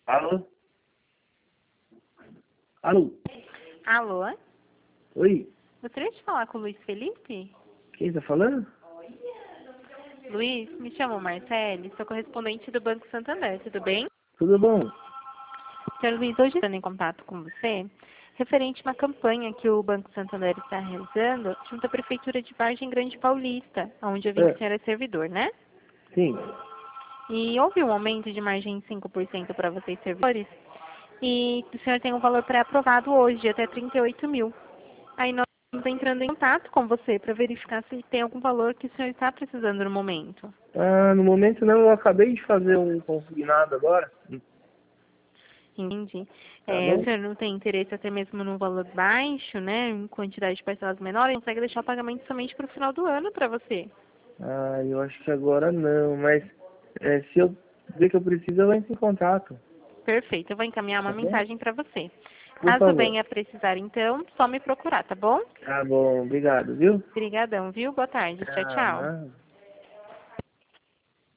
Alô? Alô? Alô? Oi? Gostaria de falar com o Luiz Felipe? Quem tá falando? Luiz, me chamo Marcele, sou correspondente do Banco Santander, tudo bem? Tudo bom? Senhor Luiz, hoje estou em contato com você, referente a uma campanha que o Banco Santander está realizando junto à Prefeitura de Vargem Grande Paulista, onde eu vi que o senhor é servidor, né? Sim. E houve um aumento de margem de 5% para vocês servidores, e o senhor tem um valor pré-aprovado hoje, de até 38 mil. Aí nós estamos entrando em contato com você para verificar se tem algum valor que o senhor está precisando no momento. Ah, no momento não, eu acabei de fazer um consignado agora. Entendi. Tá O bom? senhor não tem interesse até mesmo num valor baixo, né? Em quantidade de parcelas menores, consegue deixar o pagamento somente para o final do ano para você. Ah, eu acho que agora não, mas se eu ver que eu preciso, eu entro em contato. Perfeito, eu vou encaminhar uma Tá bom? mensagem para você. Por Caso favor. venha precisar, então, só me procurar, tá bom? Tá bom, obrigado, viu? Obrigadão, viu? Boa tarde. Tchau, Ah, tchau. não.